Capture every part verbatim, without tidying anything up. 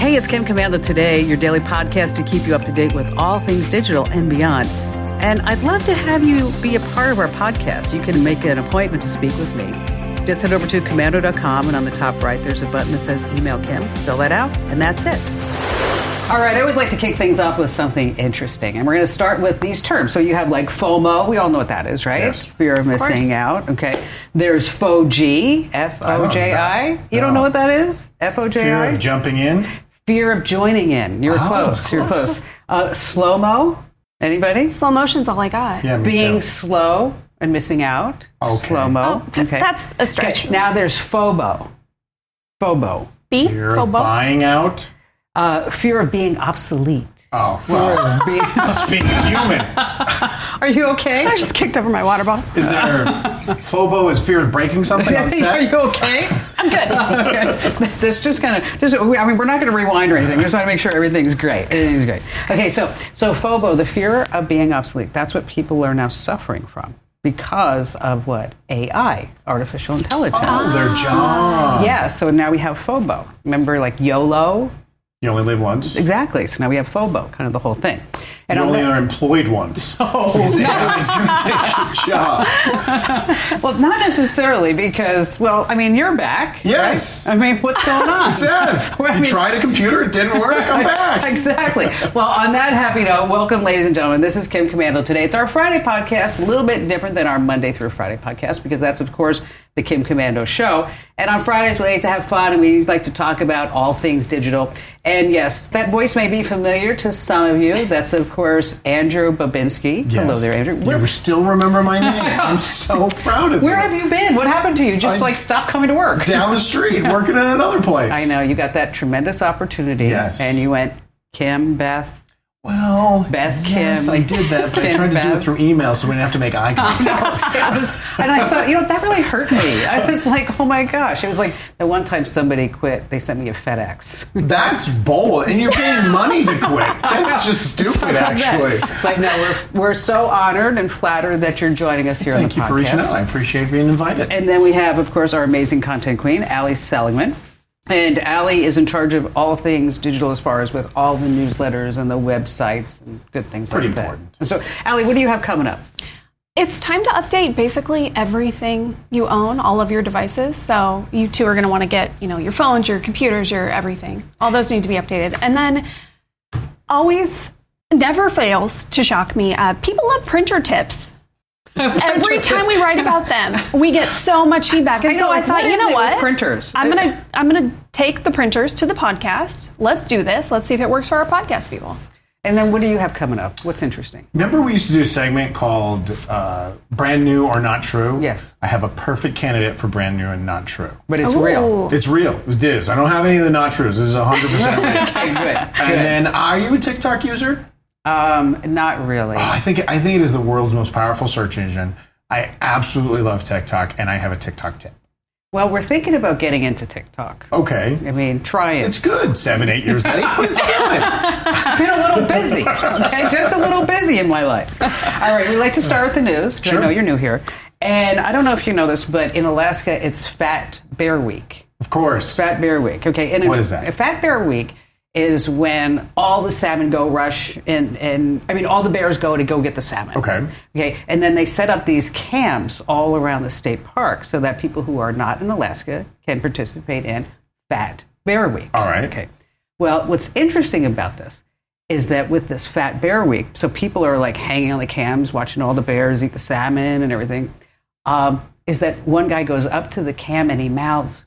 Hey, it's Kim Komando Today, your daily podcast to keep you up to date with all things digital and beyond. And I'd love to have you be a part of our podcast. You can make an appointment to speak with me. Just head over to komando dot com, and on the top right, there's a button that says Email Kim. Fill that out, and that's it. All right, I always like to kick things off with something interesting. And we're going to start with these terms. So you have like FOMO. We all know what that is, right? Yes. Fear of missing out. Okay. There's F O G, F O J I. You No. don't know what that is? F O J I? Fear of jumping in. Fear of joining in. You're Oh, close. You're close. close. Uh, slow-mo. Anybody? Slow motion's all I got. Yeah, me Being too. slow and missing out. Okay. Slow-mo. Oh, th- that's a stretch. Okay, now there's FOBO. FOBO. B? Fear of Phobo? buying out. Uh, fear of being obsolete. Oh, well, Being- speaking of human, Are you okay? I just kicked over my water bottle. is there FOBO is fear of breaking something on Are set? you okay? I'm good. Okay. This just kind of, just, I mean, we're not going to rewind or anything. We just want to make sure everything's great. Everything's great. Okay, so, so FOBO, the fear of being obsolete, that's what people are now suffering from because of what? A I, artificial intelligence. Oh, their job. Yeah, so now we have FOBO. Remember, like YOLO? You only live once. Exactly. So now we have FOBO, kind of the whole thing. And You on only the- are employed once. Oh, Because no. everyone's going to take your job. Well, not necessarily because, well, I mean, you're back. Yes. Right? I mean, what's going on? That's it. Well, I You mean- tried a computer, it didn't work, I'm back. Exactly. Well, on that happy note, welcome, ladies and gentlemen. This is Kim Komando Today. It's our Friday podcast, a little bit different than our Monday through Friday podcast because that's, of course, the Kim Komando Show. And on Fridays, we like to have fun and we like to talk about all things digital. And yes, that voice may be familiar to some of you. That's, of course, Andrew Babinski. Yes. Hello there, Andrew. You Where, still remember my name. I'm so proud of where you. have you been? What happened to you? Just I- like stop coming to work. Down the street, working in another place. I know. You got that tremendous opportunity. Yes. And you went, Kim, Beth. Well, Beth, yes, Kim, I did that, but I Kim, tried to do Beth. it through email so we didn't have to make eye contact. It was, and I thought, you know, that really hurt me. I was like, oh my gosh. It was like the one time somebody quit, they sent me a FedEx. That's bold, and you're paying money to quit. That's just stupid, actually. But no, we're, we're so honored and flattered that you're joining us here on the podcast. Thank you for reaching out. I appreciate being invited. And then we have, of course, our amazing content queen, Allie Seligman. And Allie is in charge of all things digital as far as with all the newsletters and the websites and good things Pretty like that. important. And so, Allie, what do you have coming up? It's time to update basically everything you own, all of your devices. So you two are going to want to get, you know, your phones, your computers, your everything. All those need to be updated. And then always, never fails to shock me, uh, people love printer tips. Every time we write about them, we get so much feedback. And I know, so I like, thought, what you is know it with what? printers? I'm gonna I'm gonna take the printers to the podcast. Let's do this. Let's see if it works for our podcast people. And then what do you have coming up? What's interesting? Remember we used to do a segment called uh, Brand New or Not True? Yes. I have a perfect candidate for Brand New and Not True. But it's Ooh. real. It's real. It is. I don't have any of the not trues. This is one hundred percent real. Okay, good. And then, are you a TikTok user? Um, not really. Oh, I think I think it is the world's most powerful search engine. I absolutely love TikTok, and I have a TikTok tip. Well, we're thinking about getting into TikTok. Okay. I mean, try it. It's good. Seven, eight years late, but it's good. I've been a little busy, okay? Just a little busy in my life. All right, we like to start with the news, because Sure. I know you're new here. And I don't know if you know this, but in Alaska, it's Fat Bear Week. Of course. Fat Bear Week, okay? And What a- is that? a Fat Bear Week is when all the salmon go rush and, and I mean, all the bears go to go get the salmon. Okay. Okay, and then they set up these camps all around the state park so that people who are not in Alaska can participate in Fat Bear Week. All right. Okay. Well, what's interesting about this is that with this Fat Bear Week, so people are like hanging on the cams, watching all the bears eat the salmon and everything, um, is that one guy goes up to the cam and he mouths,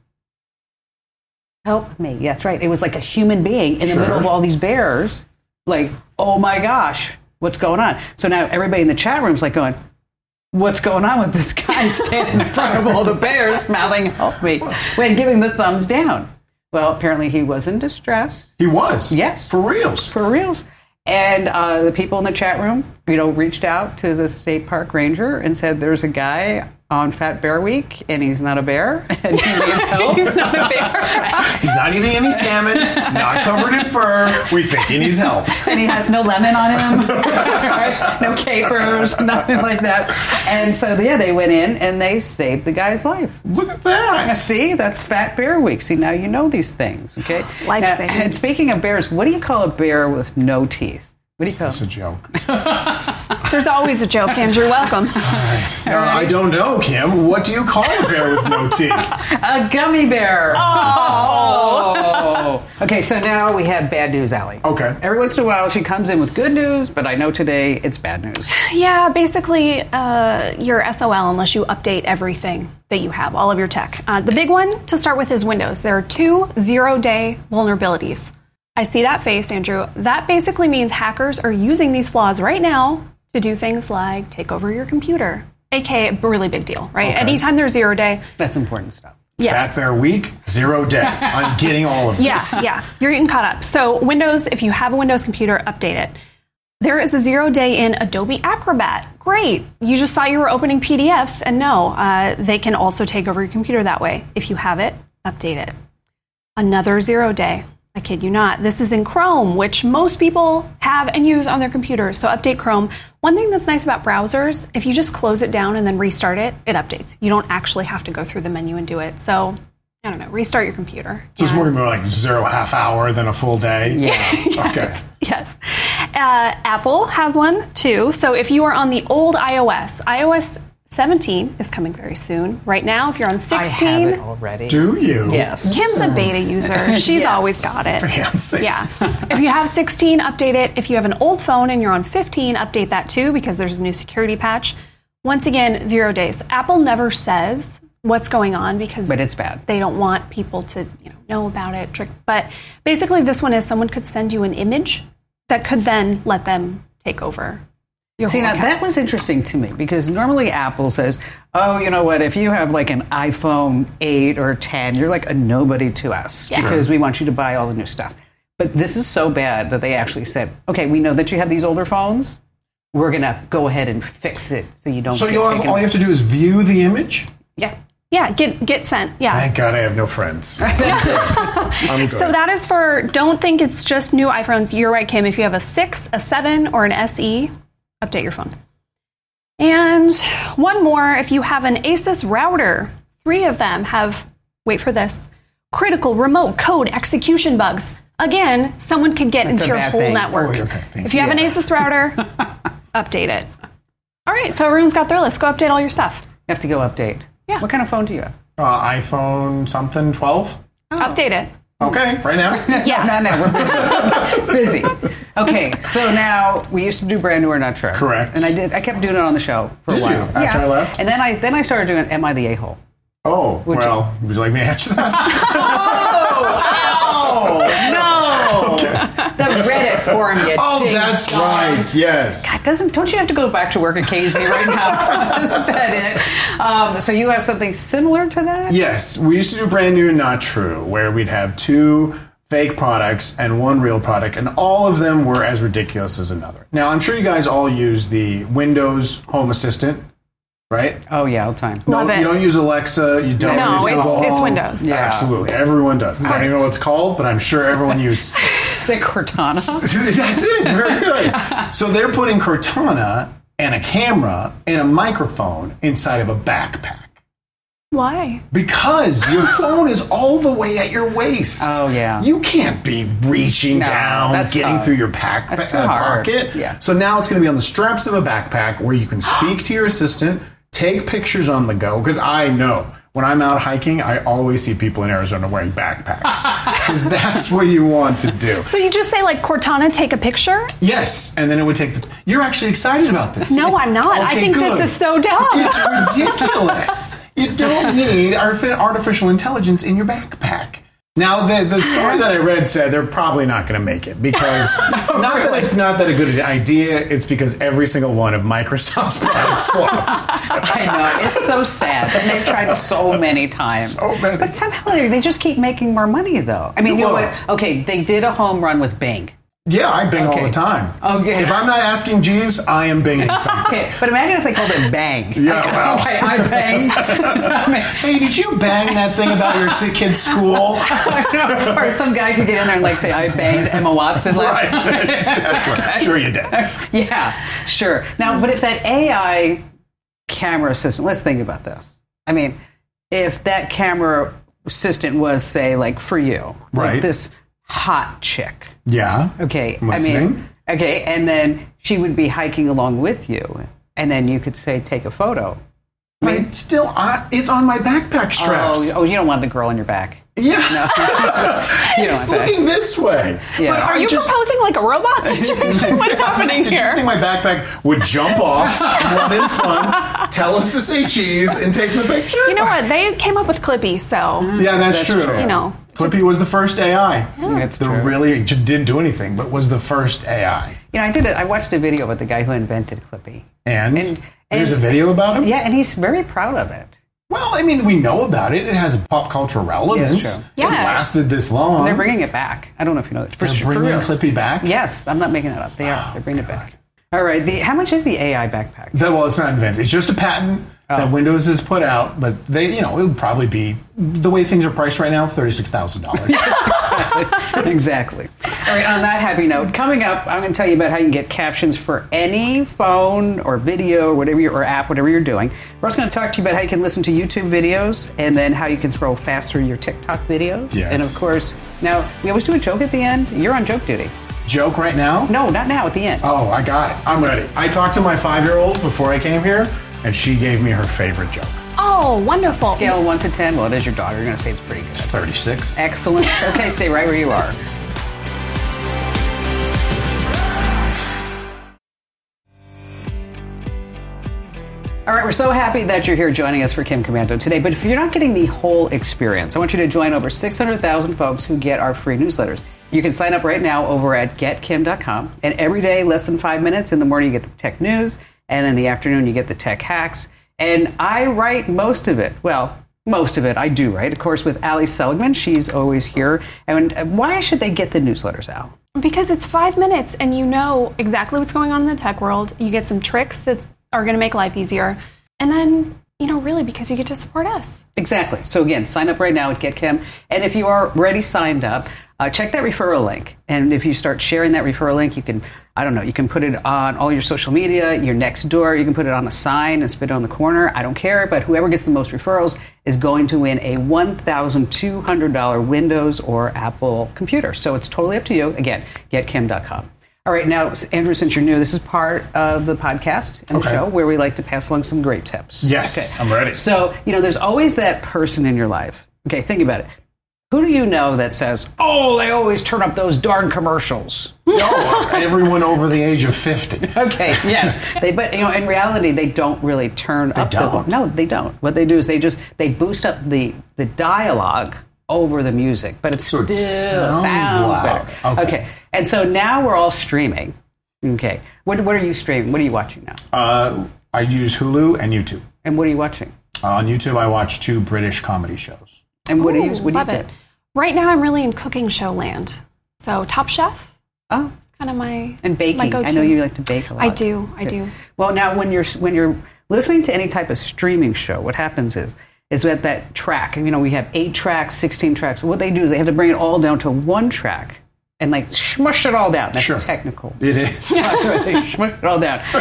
"Help me." Yeah, that's right. It was like a human being in the Sure. middle of all these bears, like, oh my gosh, what's going on? So now everybody in the chat room's like going, what's going on with this guy standing in front of all the bears mouthing, "Help me," when giving the thumbs down? Well, apparently he was in distress. He was. Yes. For reals. For reals. And uh, the people in the chat room you know, reached out to the state park ranger and said, there's a guy on Fat Bear Week, and he's not a bear, and he needs help. He's not a bear. He's not eating any salmon, not covered in fur. We think he needs help. And he has no lemon on him, right? No capers, nothing like that. And so, yeah, they went in and they saved the guy's life. Look at that. See, that's Fat Bear Week. See, now you know these things, okay? Life-saving. Now, and speaking of bears, what do you call a bear with no teeth? What do you call It's a joke. There's always a joke, Andrew. Welcome. Uh, I don't know, Kim. What do you call a bear with no teeth? A gummy bear. Oh. Okay, so now we have bad news, Allie. Okay. Every once in a while, she comes in with good news, but I know today it's bad news. Yeah, basically, uh, you're S O L unless you update everything that you have, all of your tech. Uh, the big one to start with is Windows. There are two zero-day vulnerabilities. I see that face, Andrew. That basically means hackers are using these flaws right now to do things like take over your computer, aka a really big deal, right? Okay. Anytime there's zero day. That's important stuff. Yes. Fat Bear Week, zero day. I'm getting all of this. Yeah, yeah. You're getting caught up. So Windows, if you have a Windows computer, update it. There is a zero day in Adobe Acrobat. Great. You just thought you were opening P D Fs, and no, uh, they can also take over your computer that way. If you have it, update it. Another zero day. I kid you not. This is in Chrome, which most people have and use on their computers. So update Chrome. One thing that's nice about browsers, if you just close it down and then restart it, it updates. You don't actually have to go through the menu and do it. So, I don't know, restart your computer. So it's And- more, more like zero half hour than a full day? Yeah. Okay. Yes. Uh, Apple has one too. So if you are on the old iOS, iOS seventeen is coming very soon. Right now, if you're on I sixteen, have it already. Do you? Yes. Kim's a beta user. She's Yes. always got it. Fancy. Yeah. If you have sixteen, update it. If you have an old phone and you're on fifteen, update that too because there's a new security patch. Once again, zero days. Apple never says what's going on because But it's bad. they don't want people to you know, know about it. Trick. But basically, this one is someone could send you an image that could then let them take over your See, whole now account. that was interesting to me because normally Apple says, oh, you know what, if you have like an iPhone eight or ten, you're like a nobody to us Yeah. because we want you to buy all the new stuff. But this is so bad that they actually said, okay, we know that you have these older phones. We're going to go ahead and fix it so you don't So get you'll have, taken all you away. have to do is view the image? Yeah. Yeah, get get sent. Yeah. Thank God I have no friends. That's it. I'm good. So that is for, don't think it's just new iPhones. You're right, Kim. If you have a six, a seven, or an S E, update your phone. And one more, if you have an Asus router, three of them have, wait for this, critical remote code execution bugs. Again, someone could get That's into a your bad whole thing. network. Oh, okay. Thank If you have an you. Asus router, update it. All right, so everyone's got their list. Go update all your stuff. You have to go update. Yeah. What kind of phone do you have? Uh, iPhone something twelve? Update it. Okay, right now? Yeah. No, no, we're busy. busy. Okay, so now we used to do brand new or not true. Correct. And I did. I kept doing it on the show for Did a you? while. After I left? And then I then I started doing Am I the A-hole? Oh, Would well, would you like me to answer that? Oh, no! The Reddit forum, you Oh, ding that's dong. right, yes. God, doesn't don't you have to go back to work at K Z right now? Isn't that it? Um, so you have something similar to that? Yes, we used to do brand new and not true, where we'd have two fake products and one real product, and all of them were as ridiculous as another. Now, I'm sure you guys all use the Windows Home Assistant, right? Oh yeah, all the time. No, Love it. you don't use Alexa. You don't No, use it's- Google it's Home. Windows. Yeah. Absolutely, everyone does. I don't even know what it's called, but I'm sure everyone uses. Say Cortana. That's it. Very good. So they're putting Cortana and a camera and a microphone inside of a backpack. Why? Because your phone is all the way at your waist. Oh, yeah. You can't be reaching No, down, that's getting tough. through your pack, That's too uh, hard. pocket. Yeah. So now it's going to be on the straps of a backpack where you can speak to your assistant, take pictures on the go. Because I know when I'm out hiking, I always see people in Arizona wearing backpacks. Because that's what you want to do. So you just say like Cortana, take a picture? Yes, and then it would take the. You're actually excited about this. No, I'm not. I Okay, think good. this is so dumb. It's ridiculous. You don't need artifi- artificial intelligence in your backpack. Now, the, the story that I read said they're probably not going to make it because not that it's not that a good idea, it's because every single one of Microsoft's products flops. I know, it's so sad. But they've tried so many times. So many. But somehow they, they just keep making more money, though. I mean, you know Well- what? Okay, they did a home run with Bing. Yeah, I bing Okay. all the time. Okay. If I'm not asking Jeeves, I am binging something. Okay, but imagine if they called it bang. Yeah, okay, well. okay, I banged. I mean, Hey, did you bang that thing about your sick kid's school? or some guy could get in there and like say, I banged Emma Watson last Right, night. exactly. Sure you did. Yeah, sure. Now, but if that A I camera assistant, let's think about this. I mean, if that camera assistant was, say, like for you, like Right. this hot chick. Yeah. Okay, I'm I mean, listening. okay, and then she would be hiking along with you, and then you could say, take a photo. But it's still on, it's on my backpack straps. Oh, oh, you don't want the girl on your back. Yeah. You don't It's want that. looking this way. Yeah. But Are I you just, proposing like a robot situation? What's happening Did you here? think my backpack would jump off, run in front, tell us to say cheese, and take the picture? You know what? They came up with Clippy, so Yeah, that's, That's true. true. you know. Clippy was the first A I. That's the true. really j- didn't do anything, but was the first A I. You know, I did. A, I watched a video about the guy who invented Clippy. And, And- there's and- a video about him? Yeah, and he's very proud of it. Well, I mean, we know about it. It has a pop culture relevance. Yes, true. It Yeah. lasted this long. They're bringing it back. I don't know if you know that. For, They're for bringing real. Clippy back? Yes, I'm not making that up. They are. They're bringing it back. All right. The, how much is the A I backpack? That, well, it's not invented. It's just a patent Oh. that Windows has put out, but they, you know, it would probably be, the way things are priced right now, thirty-six thousand dollars. Exactly. All right, on that happy note, coming up, I'm going to tell you about how you can get captions for any phone or video or whatever you or app, whatever you're doing. We're also going to talk to you about how you can listen to YouTube videos and then how you can scroll fast through your TikTok videos. Yes. And of course, now we always do a joke at the end. You're on joke duty. Joke right now? No, not now, at the end. Oh, I got it. I'm ready. I talked to my five-year-old before I came here, and she gave me her favorite joke. Oh, wonderful. Scale one to ten. Well, it is your daughter. You're going to say it's pretty good. It's thirty-six. Excellent. Okay, stay right where you are. All right, we're so happy that you're here joining us for Kim Commando today. But if you're not getting the whole experience, I want you to join over six hundred thousand folks who get our free newsletters. You can sign up right now over at get kim dot com. And every day, less than five minutes, in the morning, you get the tech news. And in the afternoon, you get the tech hacks. And I write most of it. Well, most of it I do write, of course, with Ali Seligman. She's always here. And why should they get the newsletters, Al? Because it's five minutes and you know exactly what's going on in the tech world. You get some tricks that are going to make life easier. And then, you know, really because you get to support us. Exactly. So again, sign up right now at GetKim. And if you are already signed up, uh, check that referral link. And if you start sharing that referral link, you can, I don't know, you can put it on all your social media, your next door. You can put it on a sign and spit it on the corner. I don't care. But whoever gets the most referrals is going to win a one thousand two hundred dollars Windows or Apple computer. So it's totally up to you. Again, get kim dot com. All right, now, Andrew, since you're new, this is part of the podcast and Okay. the show where we like to pass along some great tips. Yes, I'm ready. So, you know, there's always that person in your life. Okay, think about it. Who do you know that says, oh, they always turn up those darn commercials? No, everyone over the age of fifty. Okay, yeah. They, but, you know, in reality, they don't really turn up don't. the... No, they don't. What they do is they just, they boost up the, the dialogue over the music, but it's So it still sounds loud. better. Okay. Okay, and so now we're all streaming. Okay, what, what are you streaming? What are you watching now? Uh, I use Hulu and YouTube. And what are you watching? Uh, on YouTube, I watch two British comedy shows. And what do you, Ooh, what do you love get? it. Right now, I'm really in cooking show land. So Top Chef Oh, is kind of my and baking. My go-to. I know you like to bake a lot. I do. I do. Well, now when you're when you're listening to any type of streaming show, what happens is is that that track. You know, we have eight tracks, sixteen tracks. What they do is they have to bring it all down to one track and like smush it all down. That's Sure. technical. It is. They smush it all down,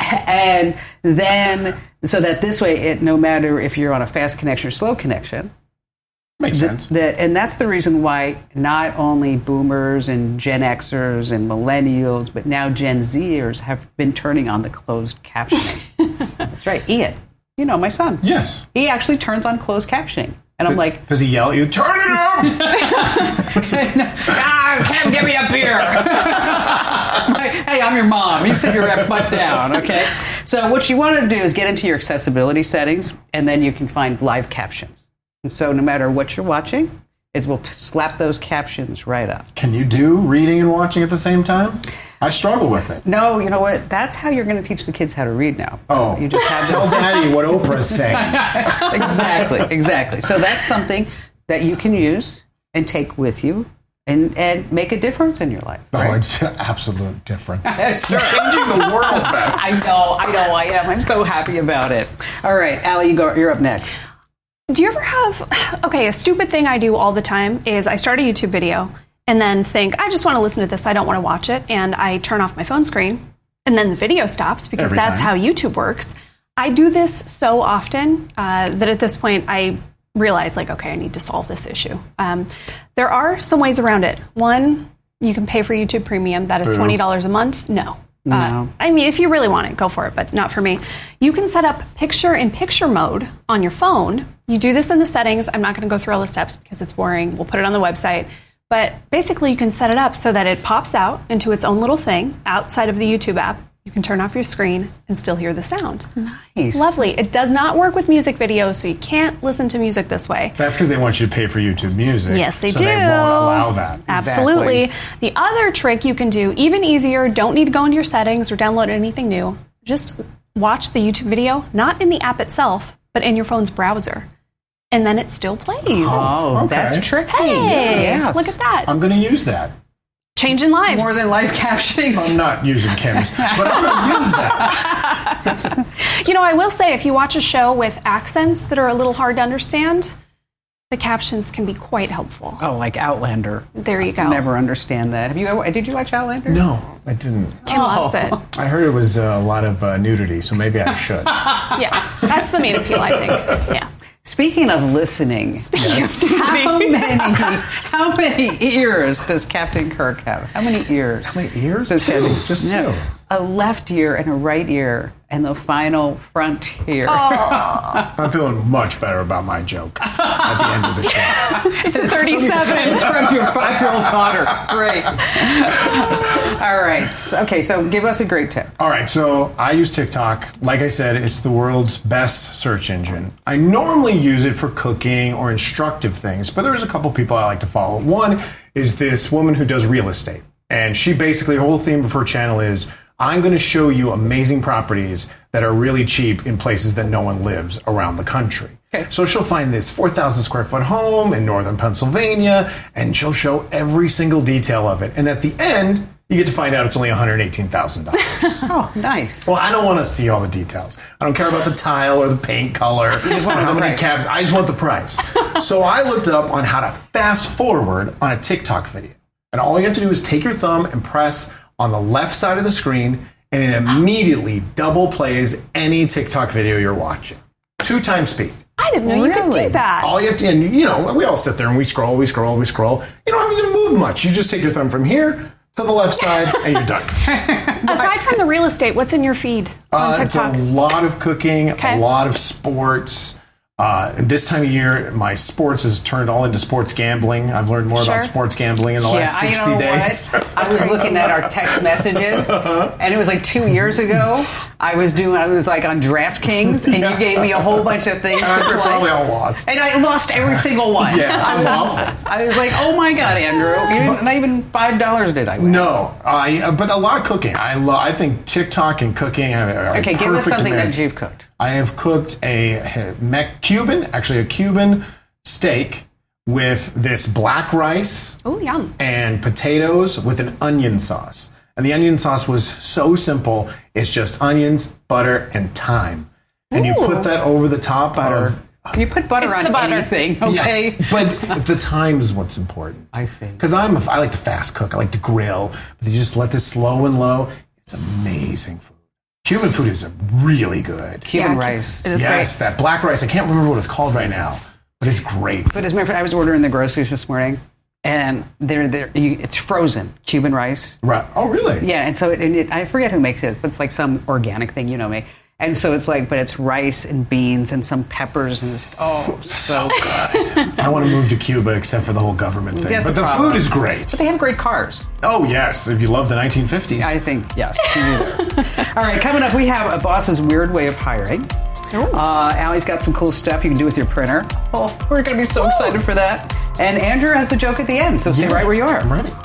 and then so that this way, it no matter if you're on a fast connection or slow connection. Makes sense. That, and that's the reason why not only boomers and Gen Xers and millennials, but now Gen Zers have been turning on the closed captioning. That's right. Ian, you know, my son. Yes. He actually turns on closed captioning. And I'm like, Does he yell at you? Turn it up! ah, Cam, get me up here. Hey, I'm your mom. You sit your butt down, okay? So what you want to do is get into your accessibility settings, and then you can find live captions. And so no matter what you're watching, it will t- slap those captions right up. Can you do reading and watching at the same time? I struggle with it. No, you know what? That's how you're going to teach the kids how to read now. Oh, You just have tell them. Daddy what Oprah's saying. Exactly, exactly. So that's something that you can use and take with you and, and make a difference in your life. Oh, Right? it's an absolute difference. That's You're right. changing the world, Beth. I know, I know, I am. I'm so happy about it. All right, Allie, you go, you're up next. Do you ever have, okay, a stupid thing I do all the time is I start a YouTube video and then think, I just want to listen to this, I don't want to watch it, and I turn off my phone screen, and then the video stops because Every that's time. how YouTube works. I do this so often uh, that at this point I realize, like, okay, I need to solve this issue. Um, there are some ways around it. One, you can pay for YouTube Premium. That is twenty dollars a month. No. No. Uh, I mean, if you really want it, go for it, but not for me. You can set up picture-in-picture mode on your phone. You do this in the settings. I'm not going to go through all the steps because it's boring. We'll put it on the website. But basically, you can set it up so that it pops out into its own little thing outside of the YouTube app. You can turn off your screen and still hear the sound. Nice. Lovely. It does not work with music videos, so you can't listen to music this way. That's because they want you to pay for YouTube Music. Yes, they so do. they won't allow that. Absolutely. Exactly. The other trick you can do, even easier, don't need to go into your settings or download anything new. Just watch the YouTube video, not in the app itself, but in your phone's browser. And then it still plays. Oh, Okay. that's tricky. Hey, Yes. look at that. I'm going to use that. Changing lives. More than live captioning. I'm not using Kim's, but I'm going to use that. You know, I will say, if you watch a show with accents that are a little hard to understand, the captions can be quite helpful. Oh, like Outlander. There you go. I'll never understand that. Have you? Did you watch Outlander? No, I didn't. Kim loves Oh. it. I heard it was uh, a lot of uh, nudity, so maybe I should. Yeah, that's the main appeal, I think. Yeah. Speaking of listening, how many how many ears does Captain Kirk have? How many ears? How many ears? Does Two. Captain- Just No. two. A left ear and a right ear, and the final frontier. I'm feeling much better about my joke at the end of the show. It's a thirty-seven. It's from your five-year-old daughter. Great. All right. Okay, so give us a great tip. All right, so I use TikTok. Like I said, it's the world's best search engine. I normally use it for cooking or instructive things, but there's a couple people I like to follow. One is this woman who does real estate. And she basically, the whole theme of her channel is, I'm going to show you amazing properties that are really cheap in places that no one lives around the country. Okay. So she'll find this four thousand square foot home in northern Pennsylvania, and she'll show every single detail of it. And at the end, you get to find out it's only one hundred eighteen thousand dollars. Oh, nice. Well, I don't want to see all the details. I don't care about the tile or the paint color just want or how the many price. cabs. I just want the price. So I looked up on how to fast forward on a TikTok video. And all you have to do is take your thumb and press on the left side of the screen, and it immediately double plays any TikTok video you're watching. Two times speed. I didn't know you could Really? do that. All you have to, and you know, we all sit there and we scroll, we scroll, we scroll. You don't have to move much. You just take your thumb from here to the left side, and you're done. Aside from the real estate, what's in your feed on Uh, it's TikTok? a lot of cooking, Okay. a lot of sports. Uh, and this time of year, my sports has turned all into sports gambling. I've learned more Sure. about sports gambling in the last I sixty know days. what? I was looking at our text messages, and it was like two years ago. I was doing, I was like on DraftKings, and you gave me a whole bunch of things to They're play. probably all lost. And I lost every single one. Yeah, I was, awful. I was like, oh my God, Andrew. You didn't, not even five dollars did I win. No, I, uh, but a lot of cooking. I lo- I think TikTok and cooking are, are Okay, give us perfect something marriage. that you've cooked. I have cooked a, a Mex- Cuban, actually a Cuban steak with this black rice Oh, yum. and potatoes with an onion sauce. And the onion sauce was so simple. It's just onions, butter, and thyme. And you Ooh. put that over the top Butter. of... You put butter It's on the butter. anything, okay? Yes, but the thyme is what's important. I see. Because I'm a, I like to fast cook. I like to grill. But you just let this slow and low. It's amazing food. Cuban food is really good. Cuban Yeah, rice. It is Yes, that black rice. I can't remember what it's called right now, but it's great. But as a matter of fact, I was ordering the groceries this morning, and they're, they're, you, it's frozen Cuban rice. Right. Oh, really? Yeah, and so it, and it, I forget who makes it, but it's like some organic thing, you know me. And so it's like, but it's rice and beans and some peppers and this. Oh, so good. I want to move to Cuba, except for the whole government thing. That's but a the problem. food is great. They have great cars. Oh, yes. If you love the nineteen fifties. I think, yes. you do. All right, coming up, we have a boss's weird way of hiring. Uh, Allie's got some cool stuff you can do with your printer. Oh, we're going to be so excited for that. And Andrew has the joke at the end, so stay Yeah, right where you are. I'm ready.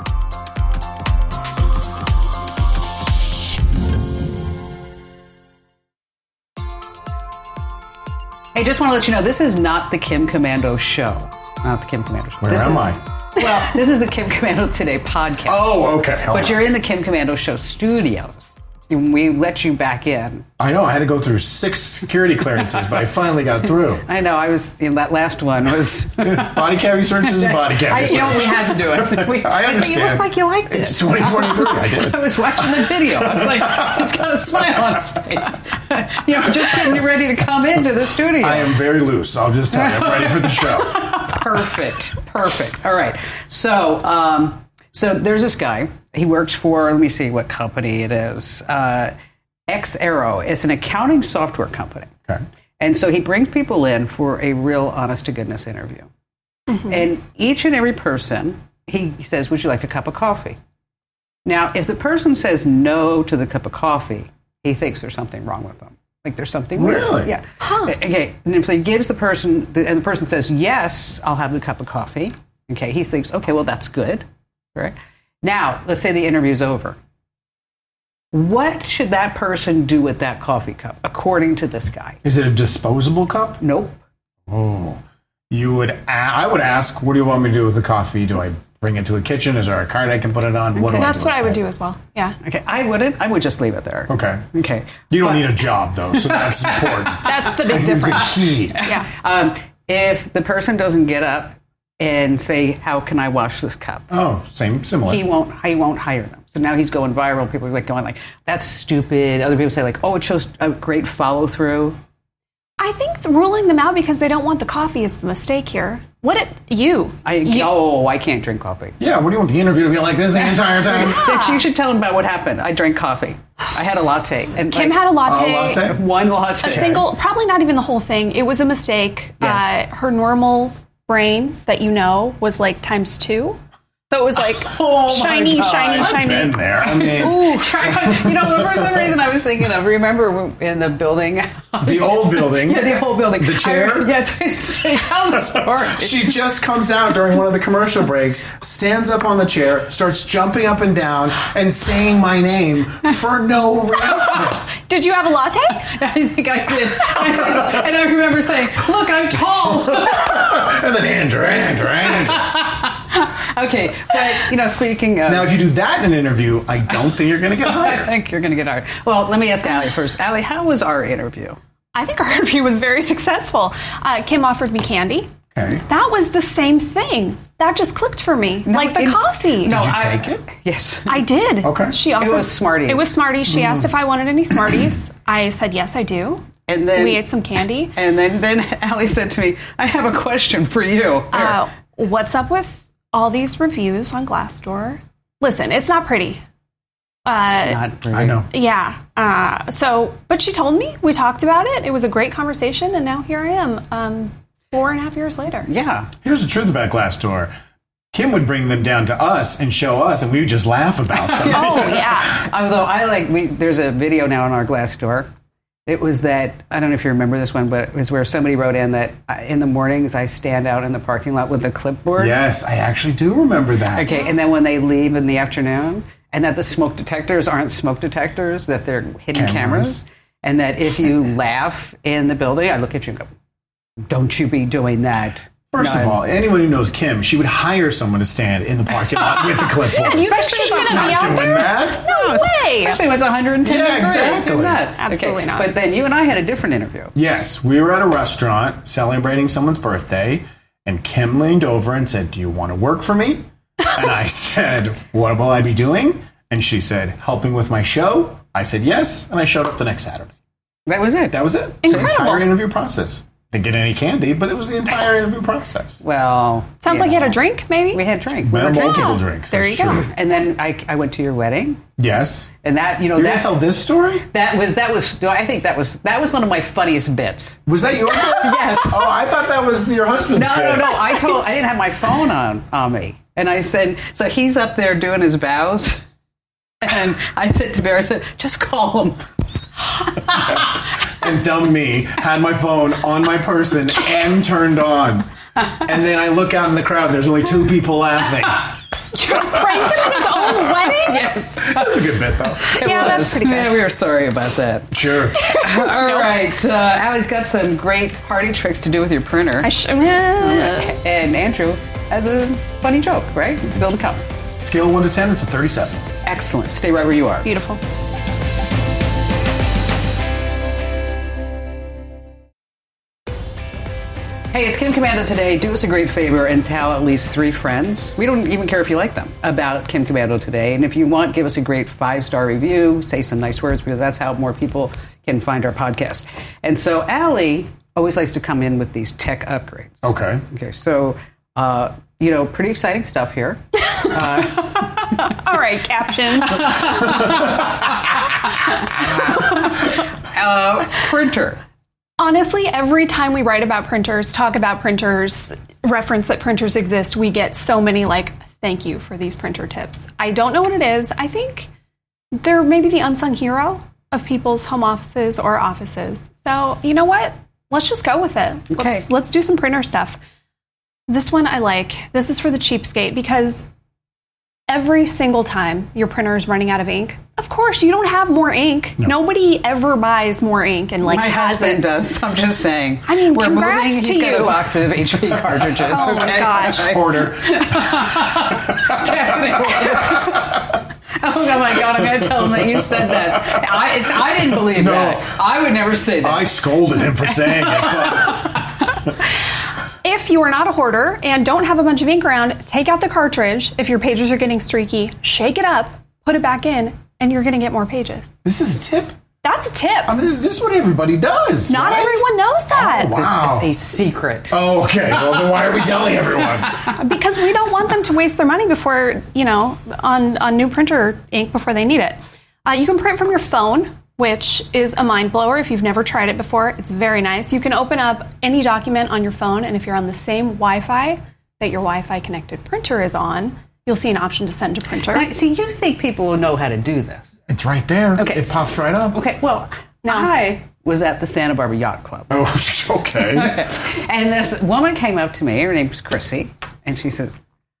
Hey, just want to let you know, this is not the Kim Commando show. Not the Kim Commando show. Where this am is, I? Well, this is the Kim Komando Today podcast. Oh, okay. Hold But on. you're in the Kim Komando Show studios. And we let you back in. I know. I had to go through six security clearances, but I finally got through. I know. I was, you know, that last one was. Body cavity search is a body I, cavity you know, we search. had to do it. We, I understand. But you look like you liked it. It's twenty twenty-three. I did. I was watching the video. I was like, he's got a smile on his face. You know, just getting you ready to come into the studio. I am very loose. I'll just tell you. I'm ready for the show. Perfect. Perfect. All right. So, um, so there's this guy. He works for, let me see what company it is. Uh, Xero. It's an accounting software company. Okay. And so he brings people in for a real honest to goodness interview. Mm-hmm. And each and every person, he says, would you like a cup of coffee? Now, if the person says no to the cup of coffee, he thinks there's something wrong with them. Like there's something weird. Really? Yeah. Huh. Okay. And if he gives the person, and the person says, yes, I'll have the cup of coffee. Okay. He thinks, okay, well, that's good. Right? Now, let's say the interview's over. What should that person do with that coffee cup, according to this guy? Is it a disposable cup? Nope. Oh. You would. A- I would ask, what do you want me to do with the coffee? Do I bring it to a kitchen? Is there a card I can put it on? What do I That's do what with I would it? do as well. Yeah. Okay. I wouldn't. I would just leave it there. Okay. Okay. You don't But- need a job, though, so that's important. That's the big It's difference. the key. Yeah. Um, if the person doesn't get up and say, how can I wash this cup? Oh, same, similar. He won't, he won't hire them. So now he's going viral. People are like going like, that's stupid. Other people say like, oh, it shows a great follow through. I think ruling them out because they don't want the coffee is the mistake here. What it, you? I, you, oh, I can't drink coffee. Yeah, what do you want the interview to be like this the entire time? Actually, you should tell him about what happened. I drank coffee. I had a latte. And Kim like, had a latte. A latte? one latte. A single, probably not even the whole thing. It was a mistake. Yes. Uh, her normal brain that you know was like times two. So it was like Oh my shiny, God. shiny, I've shiny. been there. I mean, You know, for some reason I was thinking of, remember in the building? the old building. Yeah, the whole building. The chair? I, yes, tell the story. She just comes out during one of the commercial breaks, stands up on the chair, starts jumping up and down, and saying my name for no reason. Did you have a latte? I think I did. And I remember saying, look, I'm tall. And then Andrew, Andrew, Andrew. Okay, but, you know, speaking of... Now, if you do that in an interview, I don't think you're going to get I hired. think you're going to get hired. Well, let me ask Allie first. Allie, how was our interview? I think our interview was very successful. Uh, Kim offered me candy. Okay. That was the same thing. That just clicked for me. like the it- coffee. No, Did you I- take it? Yes. I did. Okay. She offered, was Smarties. It was Smarties. She asked if I wanted any Smarties. I said, yes, I do. And then we ate some candy. And then, then Allie said to me, I have a question for you. Uh, what's up with all these reviews on Glassdoor? Listen, it's not pretty. Uh, Not I know. yeah. Uh, so, but she told me. We talked about it. It was a great conversation, and now here I am, um, four and a half years later. Yeah. Here's the truth about Glassdoor. Kim would bring them down to us and show us, and we would just laugh about them. Oh yeah. Although I like, we, there's a video now on our Glassdoor. It was that, I don't know if you remember this one, but it was where somebody wrote in that uh, in the mornings I stand out in the parking lot with a clipboard. Yes, I actually do remember that. Okay, and then when they leave in the afternoon, and that the smoke detectors aren't smoke detectors, that they're hidden Cameras. cameras, and that if you laugh in the building, I look at you and go, don't you be doing that. First No, of all, anyone who knows Kim, she would hire someone to stand in the parking lot with the clipboard. And you think Especially she's if going it's to be not out doing there? that. No way. Especially when it's one hundred ten Yeah, degrees. exactly. You're nuts. Absolutely Okay, not. But then you and I had a different interview. Yes, we were at a restaurant celebrating someone's birthday, and Kim leaned over and said, "Do you want to work for me?" And I said, "What will I be doing?" And she said, "Helping with my show." I said, "Yes," and I showed up the next Saturday. That was it. That was it. Incredible. The entire interview process. Didn't get any candy, but it was the entire interview process. Well, Sounds like you had a drink, maybe? We had drink. We Well, were drinking. multiple Yeah. drinks. There that's you go. true. And then I, I went to your wedding, Yes. and that you know You're gonna that tell this story? that was that was I think that was that was one of my funniest bits. Was that your? Yes. Oh, I thought that was your husband's. No, no, bit. no. I told I didn't have my phone on on me, and I said so. He's up there doing his vows, and I said to Barry, I said, "Just call him." And dumb me had my phone on my person and turned on. And then I look out in the crowd, and there's only two people laughing. You pranked him at his own wedding? Yes, That's a good bit, though. it Yeah, that's was. pretty good. Yeah, we were sorry about that. Sure. All right, uh, Allie's got some great party tricks to do with your printer. I sh- uh, And Andrew, as a funny joke, right? Still to come. Scale of one to ten, it's a thirty-seven. Excellent. Stay right where you are. Beautiful. Hey, it's Kim Komando today. Do us a great favor and tell at least three friends. We don't even care if you like them about Kim Komando today. And if you want, give us a great five-star review. Say some nice words because that's how more people can find our podcast. And so Allie always likes to come in with these tech upgrades. Okay. Okay, so, uh, you know, pretty exciting stuff here. Uh, All right, captions. uh, printer. Honestly, every time we write about printers, talk about printers, reference that printers exist, we get so many like, thank you for these printer tips. I don't know what it is. I think they're maybe the unsung hero of people's home offices or offices. So, you know what? Let's just go with it. Okay. Let's, let's do some printer stuff. This one I like. This is for the cheapskate because every single time your printer is running out of ink, of course, you don't have more ink. No. Nobody ever buys more ink and like My has husband it. does. I'm just saying. I mean, we're congrats moving. to He's got you. a box of H P cartridges. Oh my okay? gosh. Order. Oh my God! I'm going to tell him that you said that. I, it's, I didn't believe No. that. I would never say that. I scolded him for saying it. If you are not a hoarder and don't have a bunch of ink around, take out the cartridge. If your pages are getting streaky, shake it up, put it back in, and you're going to get more pages. This is a tip. That's a tip. I mean, this is what everybody does. Not right? everyone knows that. Oh, wow. This is a secret. Oh, okay. Well, then why are we telling everyone? Because we don't want them to waste their money before, you know, on, on new printer ink before they need it. Uh, you can print from your phone, which is a mind blower. If you've never tried it before, it's very nice. You can open up any document on your phone, and if you're on the same Wi-Fi that your Wi-Fi connected printer is on, you'll see an option to send to printer. Now, see, you think people will know how to do this? It's right there. Okay. It pops right up. Okay, well, No. I was at the Santa Barbara Yacht Club. Oh, okay. And this woman came up to me, her name was Chrissy, and she says,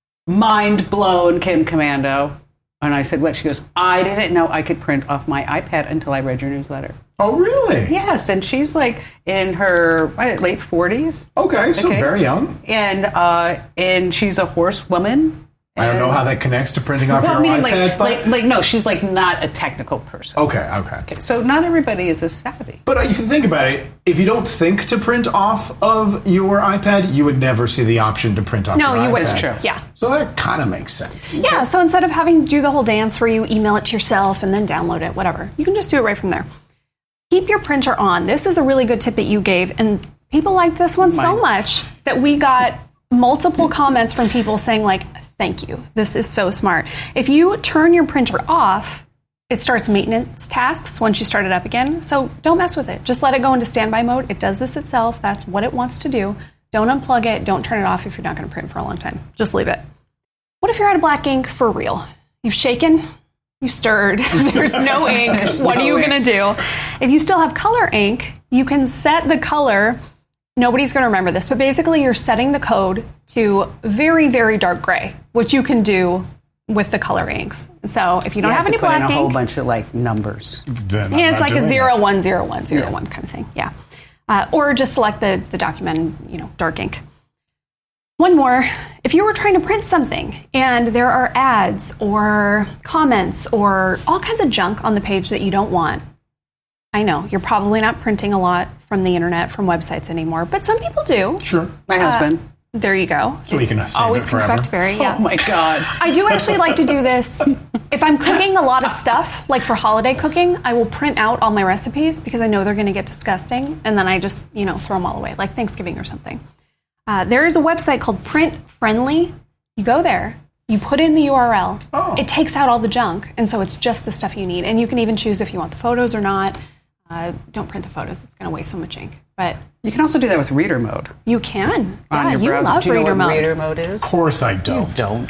mind blown, Kim Komando. And I said, what? She goes, I didn't know I could print off my iPad until I read your newsletter. Oh, really? Yes, and she's like in her what, late forties. Okay, so Okay. very young. And uh, and she's a horsewoman. I don't know how that connects to printing off Well, your meaning iPad, like, but... like, like, no, she's like not a technical person. okay, okay. Okay, so not everybody is as savvy. But if you think about it, if you don't think to print off of your iPad, you would never see the option to print off No, your you iPad. wouldn't. That's true. Yeah. So that kind of makes sense. Yeah, so instead of having to do the whole dance where you email it to yourself and then download it, whatever, you can just do it right from there. Keep your printer on. This is a really good tip that you gave, and people liked this one so Mine. much that we got multiple comments from people saying, like, thank you. This is so smart. If you turn your printer off, it starts maintenance tasks once you start it up again. So don't mess with it. Just let it go into standby mode. It does this itself. That's what it wants to do. Don't unplug it. Don't turn it off if you're not going to print for a long time. Just leave it. What if you're out of black ink for real? You've shaken, you've stirred, there's no ink. There's What no are you ink. going to do? If you still have color ink, you can set the color. Nobody's going to remember this, but basically you're setting the code to very, very dark gray, which you can do with the color inks. So if you don't You have to any put in black a whole ink, bunch of like numbers. Then I'm yeah, it's not like a doing zero it. one zero one zero Yeah. one kind of thing. Yeah, uh, or just select the the document, and, you know, dark ink. One more. If you were trying to print something and there are ads or comments or all kinds of junk on the page that you don't want, I know you're probably not printing a lot from the internet, from websites anymore, but some people do. Sure. My husband. There you go. So we can save Always it forever. construct very, yeah. Oh my God. I do actually like to do this. If I'm cooking a lot of stuff, like for holiday cooking, I will print out all my recipes because I know they're going to get disgusting, and then I just, you know, throw them all away, like Thanksgiving or something. Uh, there is a website called Print Friendly. You go there, you put in the U R L. Oh. It takes out all the junk, and so it's just the stuff you need. And you can even choose if you want the photos or not. Uh, don't print the photos; it's going to waste so much ink. But You can also do that with reader mode you can. on Yeah, your you browser. love do you know reader what mode. reader mode is? Of course I don't. Don't.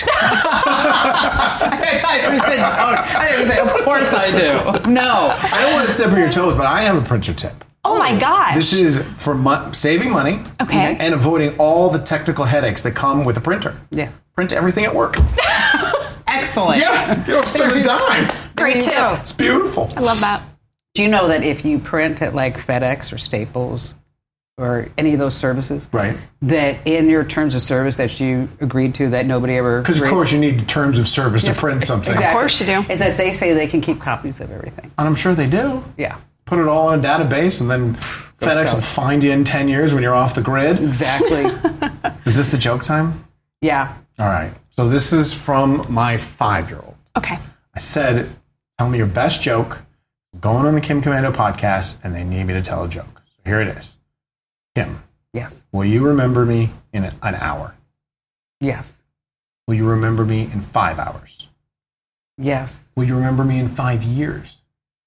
I thought you said don't. I thought you said, of course I do. No. I don't want to step on your toes, but I have a printer tip. Oh my gosh! This is for mo- saving money Okay. and avoiding all the technical headaches that come with a printer. Yeah. Print everything at work. Excellent. Yeah, you don't spend a dime. Great There you tip. go. It's beautiful. I love that. Do you know that if you print at like FedEx or Staples, or any of those services, Right. that in your terms of service that you agreed to that nobody ever... Because, of reads- course, you need terms of service Yes, to print something. Exactly. Of course you do. Is that they say they can keep copies of everything. And I'm sure they do. Yeah. Put it all in a database, and then FedEx sell will it. find you in ten years when you're off the grid. Exactly. Is this the joke time? Yeah. All right. So this is from my five-year-old. Okay. I said, tell me your best joke. I'm going on the Kim Commando podcast, and they need me to tell a joke. So here it is. Kim, Yes. will you remember me in an hour? Yes. Will you remember me in five hours? Yes. Will you remember me in five years?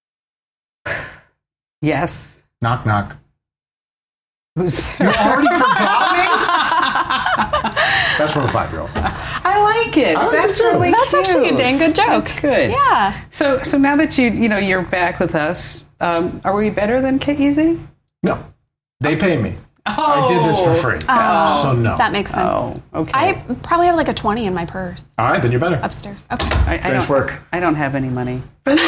Yes. Knock, knock. Who's You there? already forgot me? That's from a five-year-old. I like it. I like That's it too. really That's cute. actually a dang good joke. That's good. Yeah. So, so now that you you know you're back with us, um, are we better than K E Z? No. They pay me. I did this for free. Oh, so no. That makes sense. Oh, okay. I probably have like a twenty in my purse All right, then you're better. upstairs. Okay. I, I Nice don't, work. I don't have any money. Venmo.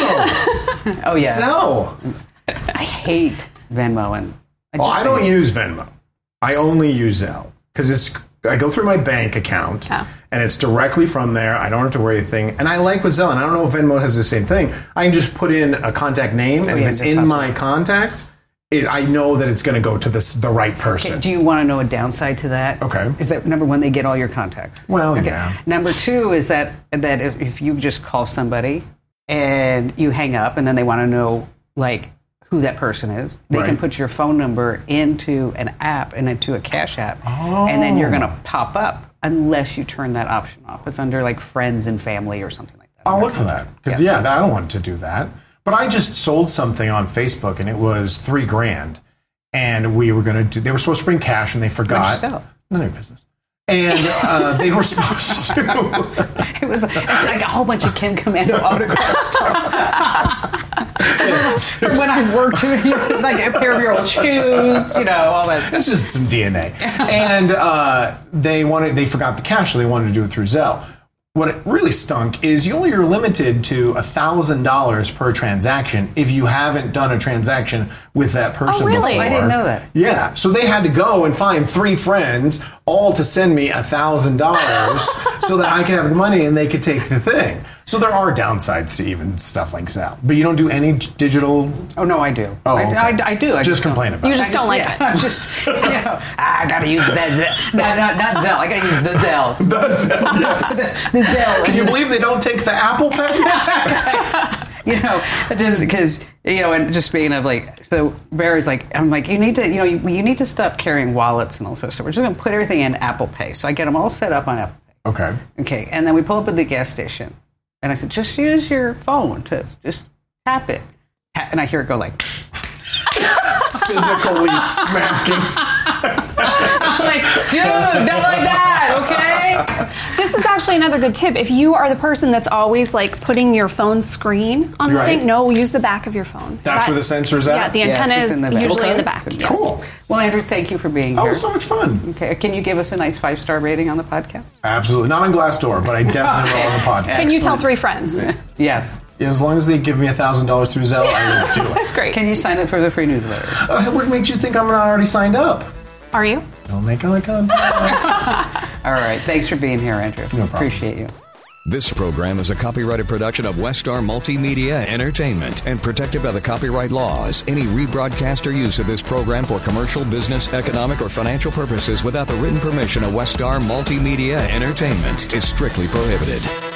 Oh yeah. Zelle. I hate Venmo and. I Well, just I don't use Venmo. I only use Zelle because it's. I go through my bank account, Oh. and it's directly from there. I don't have to worry anything. And I like with Zelle, and I don't know if Venmo has the same thing. I can just put in a contact name, and yeah, if it's just in pop my contact, it, I know that it's going to go to this, the right person. Okay, do you want to know a downside to that? Okay. Is that number one, they get all your contacts? Well, okay. yeah. Number two is that that if, if you just call somebody and you hang up, and then they want to know like who that person is, they can Right. put your phone number into an app and into a Cash App, and then you're Oh. going to pop up unless you turn that option off. It's under like friends and family or something like that. I'll look for that. Because, Yes. yeah, I don't want to do that. But I just sold something on Facebook, and it was three grand. And we were going to do, they were supposed to bring cash, and they forgot. What'd you sell? None of your business. And uh, they were supposed to. It was it's like a whole bunch of Kim Commando autograph stuff. From when I worked, like a pair of your old shoes, you know, all that stuff. It's just some D N A. And uh, they wanted, they forgot the cash, so they wanted to do it through Zelle. What it really stunk is you only are limited to one thousand dollars per transaction if you haven't done a transaction with that person Oh, really? before. I didn't know that. Yeah. So they had to go and find three friends all to send me one thousand dollars so that I could have the money and they could take the thing. So there are downsides to even stuff like Zelle. But you don't do any d- digital... Oh no, I do. Oh, I, okay. I, I do. I Just don't- complain about You it. just don't like yeah, it. I'm just, you know, I gotta use that Zelle. No, not, not Zelle. I gotta use the Zelle. The Zelle, yes. The, the Zelle. Can you believe they don't take the Apple Pay? You know, just because, you know, and just speaking of like, so Barry's like, I'm like, you need to, you know, you, you need to stop carrying wallets and all sorts of stuff. We're just going to put everything in Apple Pay. So I get them all set up on Apple Pay. Okay. Okay. And then we pull up at the gas station. And I said, just use your phone to just tap it. Ta- And I hear it go like, Physically smacking. I'm like, dude, not like that, okay? This is actually another good tip. If you are the person that's always like putting your phone screen on the Right. thing, no, use the back of your phone. That's where the sensor's at? Yeah, the Yes, antenna it's is in the back. usually Okay. in the back. Yes. Cool. Well, Andrew, thank you for being Oh, here. it was so much fun. Okay, can you give us a nice five-star rating on the podcast? Absolutely. Not on Glassdoor, but I definitely will on the podcast. Can you tell Excellent. three friends? Yes. Yeah, as long as they give me one thousand dollars through Zelle, I will do it. Great. Can you sign up for the free newsletter? Uh, what makes you think I'm not already signed up? Are you? Don't make eye contact. All right. Thanks for being here, Andrew. No problem. Appreciate you. This program is a copyrighted production of Westar Multimedia Entertainment and protected by the copyright laws. Any rebroadcast or use of this program for commercial, business, economic, or financial purposes without the written permission of Westar Multimedia Entertainment is strictly prohibited.